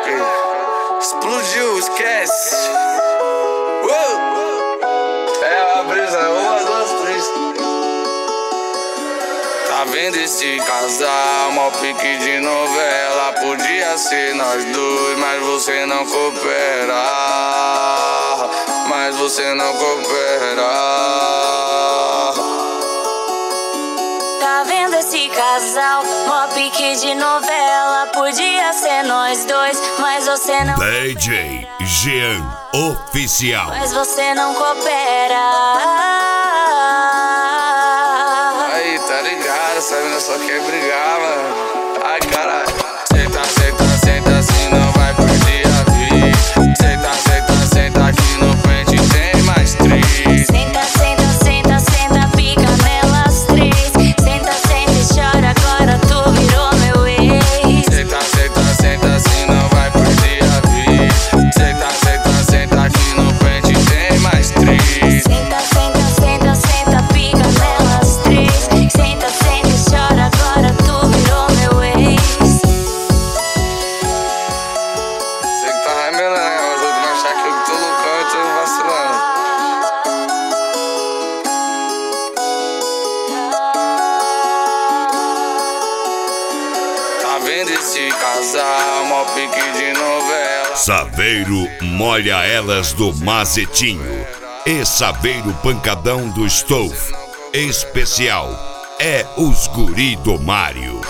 Explodiu, esquece. É a brisa, 1, 2, 3. Tá vendo esse casal, mó pique de novela. Podia ser nós dois, mas você não coopera. Mas você não coopera. Tá vendo esse casal, mó pique de novela. Podia ser nós dois, mas você não. DJ Jean Oficial. Mas você não coopera. Aí, tá ligado, essa mina só quer brigar, mano. Ai, caralho. Senta, senta, senta, assim não vai perder a vida. Senta, senta, senta, aqui no pente tem mais 3. Senta, senta, senta, senta, fica nelas 3. Senta, senta e chora, agora tu virou meu ex. Senta, senta, senta, assim não vai perder a vida. Senta, senta, senta, aqui no pente tem mais 3. Senta, senta, senta, senta, fica nelas 3. Senta, senta e chora, agora tu virou meu ex. Sei que tá ramelando, né? Mas os outros vão achar que eu tô loucão e tô vacilando. Tá vendo esse casal, mó pique de novela. Saveiro molha elas do Mazetinho. E Saveiro pancadão do Stove. Especial é os guri do Mário.